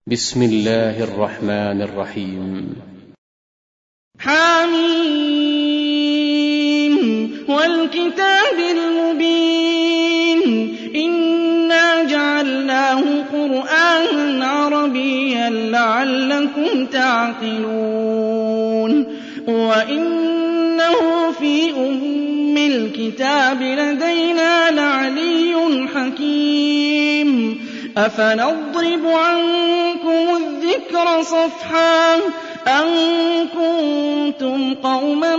بسم الله الرحمن الرحيم. حميم والكتاب المبين إنا جعلناه قرآنا عربيا لعلكم تعقلون وإنه في أم الكتاب لدينا لعلي حكيم أفنضرب عنكم الذكر صفحا أن كنتم قوما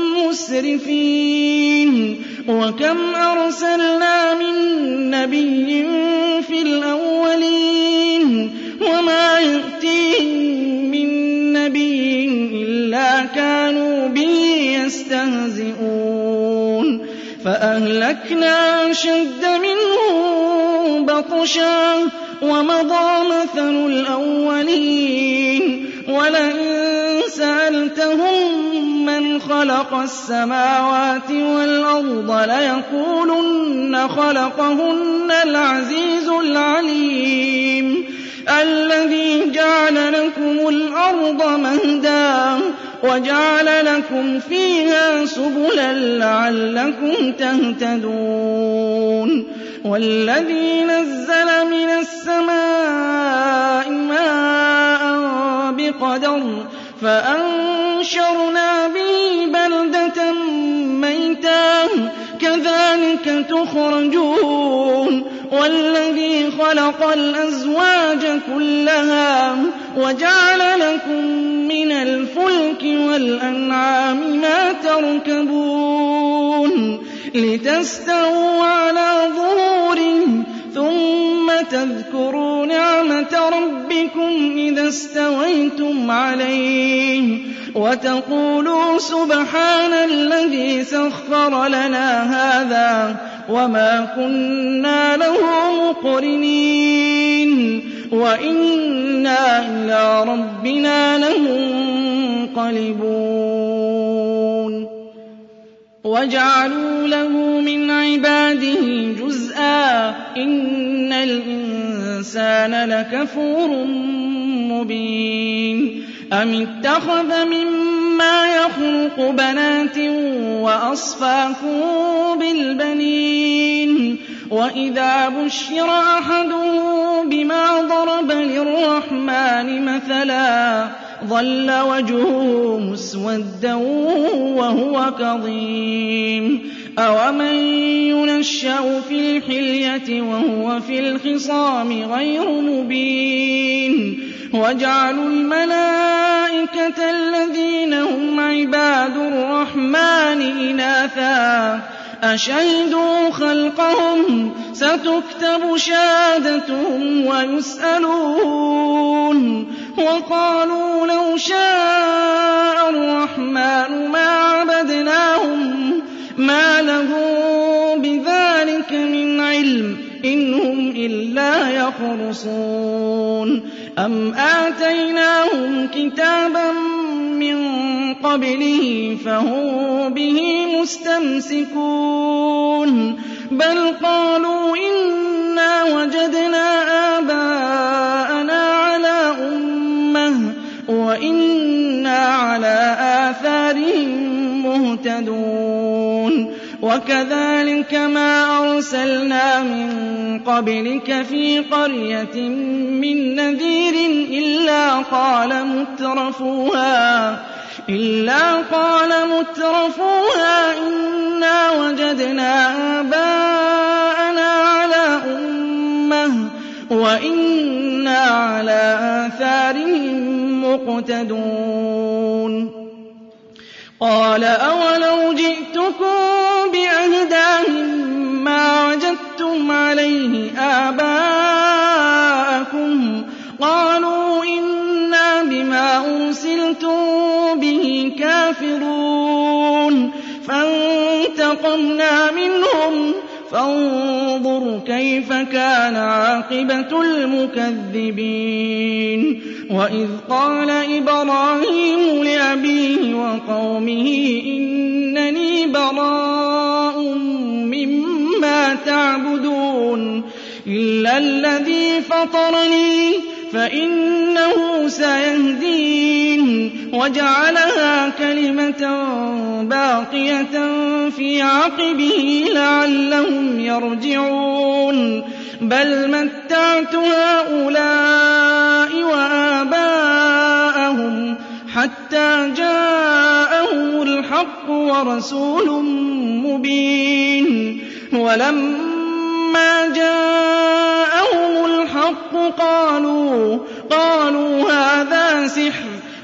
مسرفين وكم أرسلنا من نبي في الأولين وما يأتيهم من نبي إلا كانوا به يستهزئون فأهلكنا أشد منهم بطشا ومضى مثل الأولين ولئن سألتهم من خلق السماوات والأرض ليقولن خلقهن العزيز العليم الذي جعل لكم الأرض مهدا وجعل لكم فيها سبلا لعلكم تهتدون والذي نزل من السماء ماء بقدر فأنشرنا به بلدة ميتا كذلك تخرجون والذي خلق الأزواج كلها وجعل لكم من الفلك والأنعام ما تركبون لتستووا على ظهوره ثم تذكروا نعمة ربكم إذا استويتم عليه وتقولوا سبحان الذي سخر لنا هذا وما كنا له مقرنين وإنا إلى ربنا لمنقلبون وجعلوا له من عباده جزءا إن الإنسان لكفور مبين أم اتخذ مما يخلق بنات وأصفاكم بالبنين وإذا بشر أحدهم بما ضرب للرحمن مثلا ظل وجهه مسودا وهو كظيم أومن ينشأ في الحلية وهو في الخصام غير مبين وجعلوا الملائكة الذين هم عباد الرحمن إناثا أشهدوا خلقهم ستكتب شهادتهم ويسألون وقالوا لو شاء الرحمن ما عبدناهم ما لهم بذلك من علم إن هم إلا يخرصون أم آتيناهم كتابا من قبله فهم به مستمسكون بل قالوا إنا وجدنا آباءنا على أمة وإنا على آثارهم مهتدون وكذلك ما أرسلنا من قبلك في قرية من نذير إلا قال مترفوها إنا وجدنا آباءنا على أمة وإنا على آثارهم مقتدون قال أولو جئتكم بأهدى مما وجدتم عليه آباءكم قالوا إنا بما أرسلتم به كافرون فانتقمنا منهم فانظر كيف كان عاقبة المكذبين وإذ قال إبراهيم لأبيه وقومه إنني براء مما تعبدون إلا الذي فطرني فإنه سيهدين وجعلها كلمة باقية في عقبه لعلهم يرجعون بل متعت هؤلاء وآباءهم حتى جاءهم الحق ورسول مبين ولما جاءهم الحق قالوا هذا سحر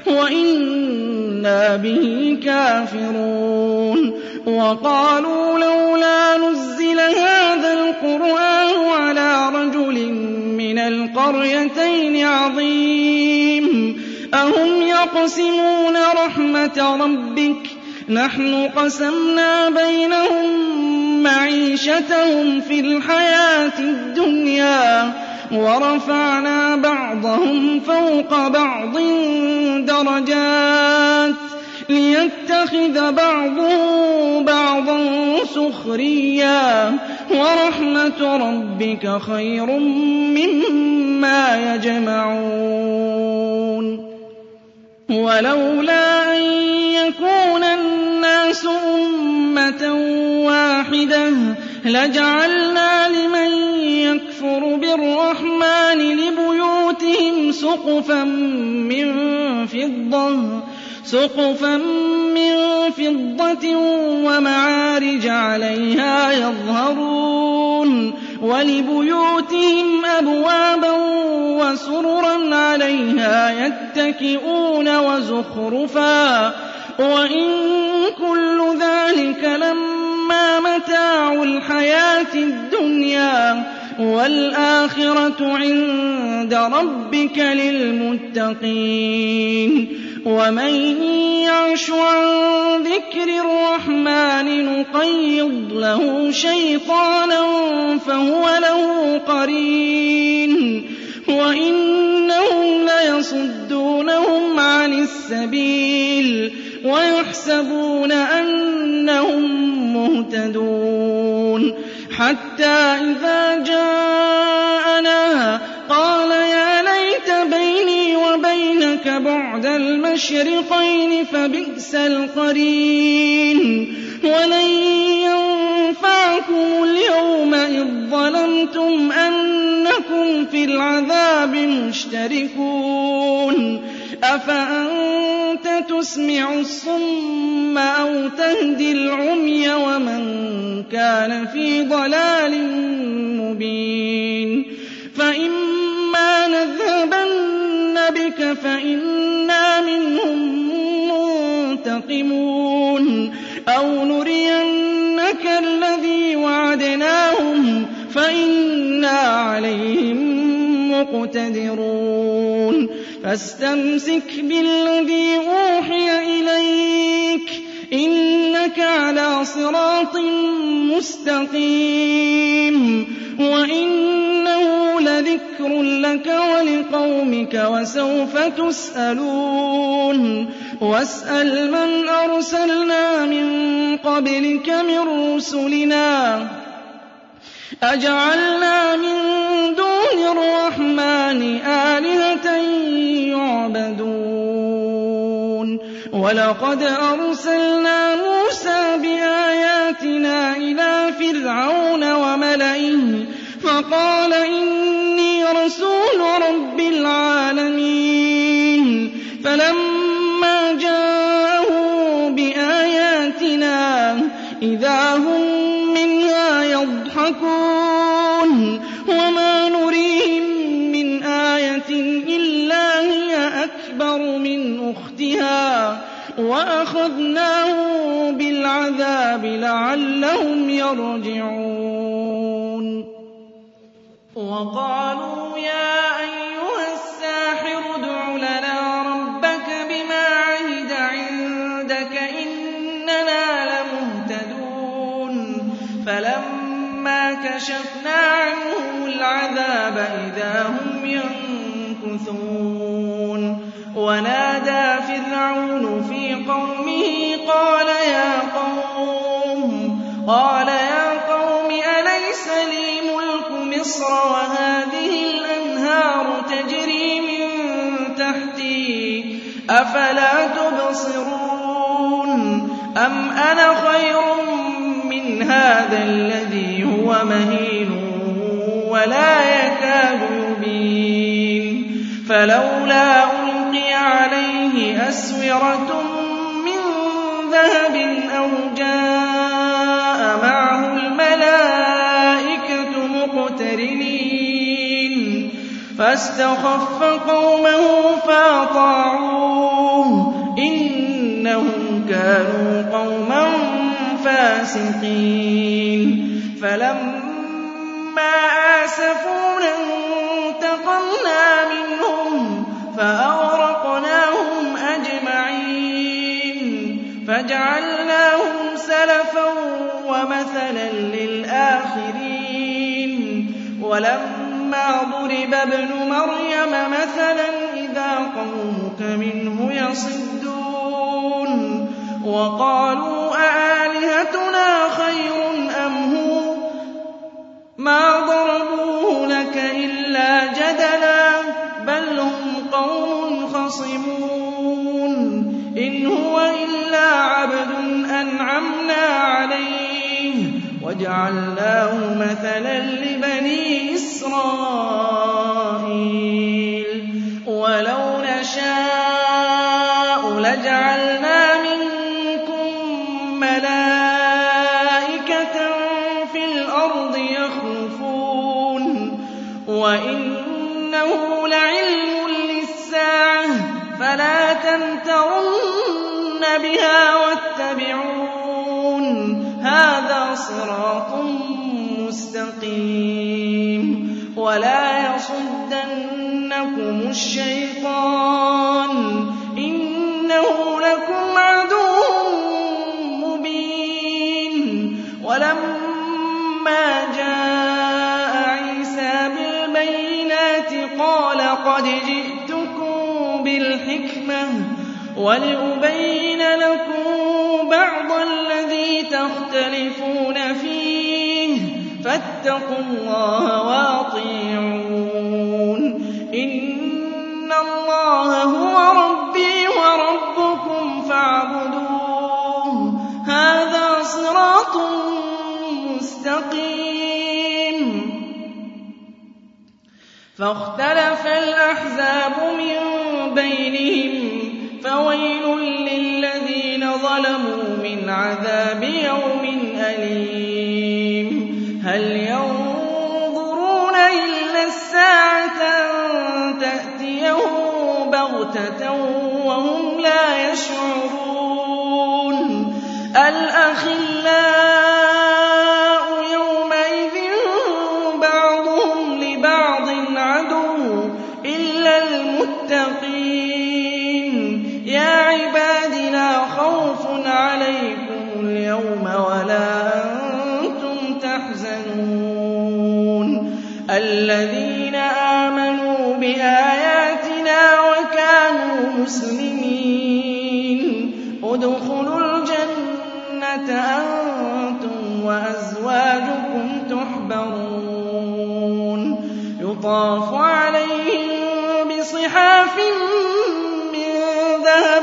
وإنا به كافرون وقالوا لولا نزل هذا القرآن على رجل من القريتين عظيم أهم يقسمون رحمة ربك نحن قسمنا بينهم معيشتهم في الحياة الدنيا ورفعنا بعضهم فوق بعض درجات ليتخذ بعضهم بعضا سخريا ورحمة ربك خير مما يجمعون ولولا أن يكون الناس أمة واحدة لجعلنا لمن يكفر بالرحمن لبيوتهم سقفا من فضة ومعارج عليها يظهرون ولبيوتهم أبوابا وسررا عليها يتكئون وزخرفا وإن كل ذلك لما متاع الحياة الدنيا والآخرة عند ربك للمتقين ومن يعش عن ذكر الرحمن نقيض له شيطانا فهو له قرين وإنهم ليصدونهم عن السبيل ويحسبون أنهم مهتدون حتى إذا جاءنا قال يا ليت بيني وبينك بعد المشرقين فبئس القرين ولن ينفعكم اليوم إذ ظلمتم أنكم في العذاب مشتركون أفأنت تسمع الصم أو تهدي العمي ومن كان في ضلال مبين فإما نذهبن بك فإنا منهم منتقمون أو نرينك الذي وعدناهم فإنا عليهم مقتدرون فاستمسك بالذي أوحي إليك إنك على صراط مستقيم وإنه لذكر لك ولقومك وسوف تسألون واسأل من أرسلنا من قبلك من رسلنا أجعلنا من دون الرحمن آلهة يعبدون ولقد أرسلنا موسى بآياتنا إلى فرعون وملئه فقال إني رسول رب العالمين فلما جاءه بآياتنا إذا هم منها يضحكون وما نريهم من آية إلا هي أكبر من أختها وأخذناه بالعذاب لعلهم يرجعون وقالوا يا أيها الساحر ادع لنا ربك بما عهد عندك إننا لمهتدون فلما كشفنا عنهم العذاب إذا هم ينكثون ونادى فرعون في قومه قال يا قوم أليس لي ملك مصر وهذه الأنهار تجري أَفَلَا تُبْصِرُونَ أَمْ أَنَا خَيْرٌ مِّنْ هَٰذَا الَّذِي هُوَ مَهِينٌ وَلَا يَكَادُ يُبِينُ فَلَوْلَا أُلْقِيَ عَلَيْهِ أَسْوِرَةٌ مِّن ذَهَبٍ أَوْ جَاءَ مَعَهُ الْمَلَائِكَةُ مُقْتَرِنِينَ فَاسْتَخَفَّ قَوْمَهُ فَأَطَاعُوهُ إِنَّهُمْ كَانُوا قَوْمًا فَاسِقِينَ فَلَمَّا آسَفُونَا انتَقَمْنَا مِنْهُمْ فَأَغْرَقْنَاهُمْ أَجْمَعِينَ فَجَعَلْنَاهُمْ سَلَفًا وَمَثَلًا لِّلْآخِرِينَ وَلَمَّا ضُرِبَ ابْنُ مَرْيَمَ مَثَلًا إِذَا قَوْمُكَ مِنْهُ يَصِدُّونَ وَقَالُوا أَآلِهَتُنَا خَيْرٌ أَمْ هُوَ مَا ضَرَبُوهُ لَكَ إِلَّا جَدَلًا بَلْ هُمْ قَوْمٌ خَصِمُونَ إِنْ هُوَ إِلَّا عَبْدٌ أَنْعَمْنَا عَلَيْهِ وَجَعَلْنَاهُ مَثَلًا لِّبَنِي إِسْرَائِيلَ وَلَوْ نَشَاءُ لَجَعَلْنَا مِنكُم مَّلَائِكَةً فِي الْأَرْضِ يَخْلُفُونَ وَإِنَّهُ لَعِلْمٌ لِّلسَّاعَةِ فَلَا تَمْتَرُنَّ بِهَا وَاتَّبِعُونِ هَٰذَا صِرَاطٌ مُّسْتَقِيمٌ وَلَا يَصُدَّنَّكُمُ الشَّيْطَانُ إِنَّهُ لَكُمْ عَدُوٌّ مُّبِينٌ وَلَمَّا جَاءَ عِيسَىٰ بِالْبَيِّنَاتِ قَالَ قَدْ جِئْتُكُم بِالْحِكْمَةِ وَلِأُبَيِّنَ لَكُم بَعْضَ الَّذِي تَخْتَلِفُونَ فِيهِ فَاتَّقُوا اللَّهَ وَأَطِيعُونِ إِنَّ اللَّهَ هُوَ رَبِّي وَرَبُّكُمْ فَاعْبُدُوهُ هَٰذَا صِرَاطٌ مُّسْتَقِيمٌ فَاخْتَلَفَ الْأَحْزَابُ مِن بَيْنِهِمْ فَوَيْلٌ لِّلَّذِينَ ظَلَمُوا مِنْ عَذَابِ يَوْمٍ أَلِيمٍ هَلْ يَنظُرُونَ إِلَّا السَّاعَةَ أَن تَأْتِيَهُم بَغْتَةً وَهُمْ لَا يَشْعُرُونَ الْأَخِلَّاءُ يَوْمَئِذٍ بَعْضُهُمْ لِبَعْضٍ عَدُوٌّ إِلَّا الْمُتَّقِينَ يَا عِبَادِ لَا خَوْفٌ عَلَيْكُمُ الْيَوْمَ وَلَا أَنتُمْ تَحْزَنُونَ الَّذِينَ آمَنُوا بِآيَاتِنَا وَكَانُوا مُسْلِمِينَ ادْخُلُوا الْجَنَّةَ أَنتُمْ وَأَزْوَاجُكُمْ تُحْبَرُونَ يُطَافُ عَلَيْهِم بِصِحَافٍ مِّن ذَهَبٍ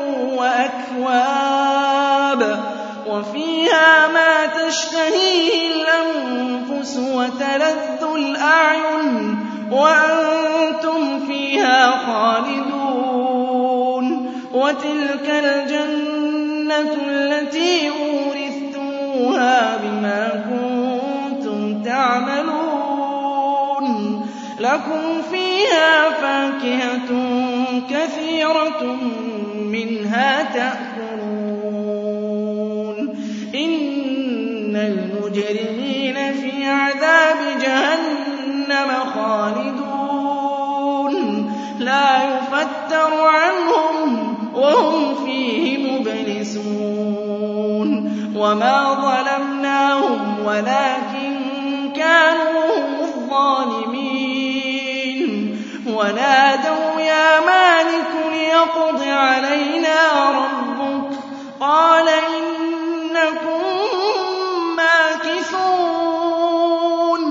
وَأَكْوَابٍ وَفِيهَا مَا تَشْتَهِيهِ الْأَنفُسُ وَتَلَذُّ الْأَعْيُنُ وَأَنتُمْ فِيهَا خَالِدُونَ وَتِلْكَ الْجَنَّةُ الَّتِي أُورِثْتُمُوهَا بِمَا كُنتُمْ تَعْمَلُونَ لَكُمْ فِيهَا فَاكِهَةٌ كَثِيرَةٌ مِّنْهَا تَأْكُلُونَ إِنَّ الْمُجْرِمِينَ فِي عَذَابِ جَهَنَّمَ خَالِدُونَ لَا يُفَتَّرُ عَنْهُمْ وَهُمْ فِيهِ مُبْلِسُونَ وَمَا ظَلَمْنَاهُمْ وَلَٰكِن كَانُوا هُمُ الظَّالِمِينَ وَنَادَوْا يَا مَالِكُ لِيَقْضِ عَلَيْنَا رَبُّكَ قَالَ إِنَّكُم مَّاكِثُونَ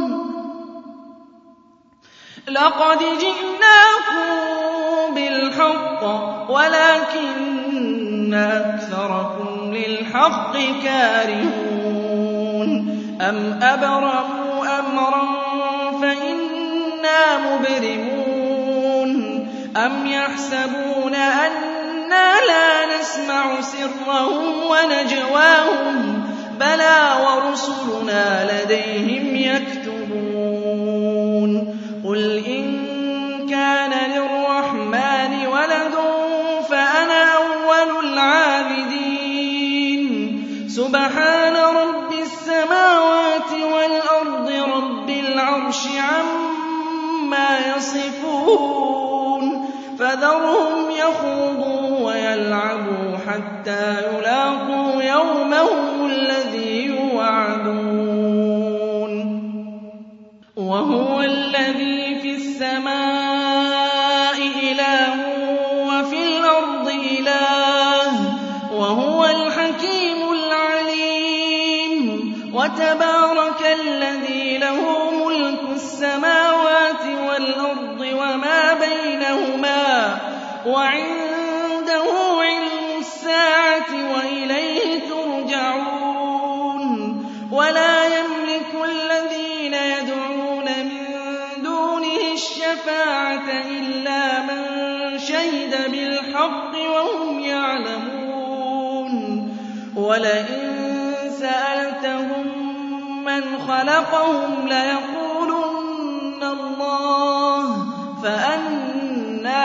لَقَدْ جِئْنَاكُم بِالْحَقِّ وَلَٰكِنَّ أَكْثَرَكُمْ لِلْحَقِّ كَارِهُونَ أَمْ أَبْرَمُوا أَمْرًا فَإِنَّا مُبْرِمُونَ أَمْ يَحْسَبُونَ أَنَّا لَا نَسْمَعُ سِرَّهُمْ وَنَجْوَاهُم بَلَىٰ وَرُسُلُنَا لَدَيْهِمْ يَكْتُبُونَ قُلْ إِن كَانَ لِلرَّحْمَٰنِ وَلَدٌ فَأَنَا أَوَّلُ الْعَابِدِينَ سُبْحَانَ رَبِّ السَّمَاوَاتِ وَالْأَرْضِ رَبِّ الْعَرْشِ عَمَّا يَصِفُونَ فَذَرْهُمْ يَخُوضُوا وَيَلْعَبُوا حَتَّىٰ يُلَاقُوا يَوْمَهُمُ الَّذِي يُوعَدُونَ وَهُوَ الَّذِي فِي السَّمَاءِ إِلَٰهٌ وَفِي الْأَرْضِ إِلَٰهٌ وَهُوَ الْحَكِيمُ الْعَلِيمُ وَتَبَارَكَ الَّذِي لَهُ مُلْكُ السَّمَاوَاتِ وَالْأَرْضِ وَمَا بَيْنَهُمَا وَعِندَهُ عِلْمُ السَّاعَةِ وَإِلَيْهِ تُرْجَعُونَ وَلَا يَمْلِكُ الَّذِينَ يَدْعُونَ مِن دُونِهِ الشَّفَاعَةَ إِلَّا مَن شَهِدَ بِالْحَقِّ وَهُمْ يَعْلَمُونَ وَلَئِن سَأَلْتَهُم مَّنْ خَلَقَهُمْ لَيَقُولُنَّ اللَّهُ فَأَنَّىٰ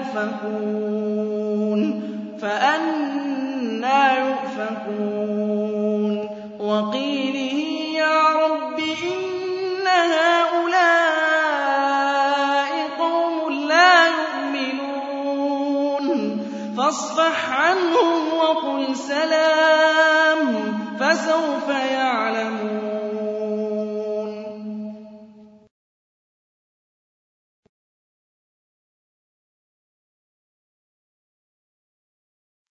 يُؤْفَكُونَ وَقِيلِهِ يَا رَبِّ إِنَّ هَٰؤُلَاءِ قَوْمٌ لَّا يُؤْمِنُونَ فَاصْفَحْ عَنْهُمْ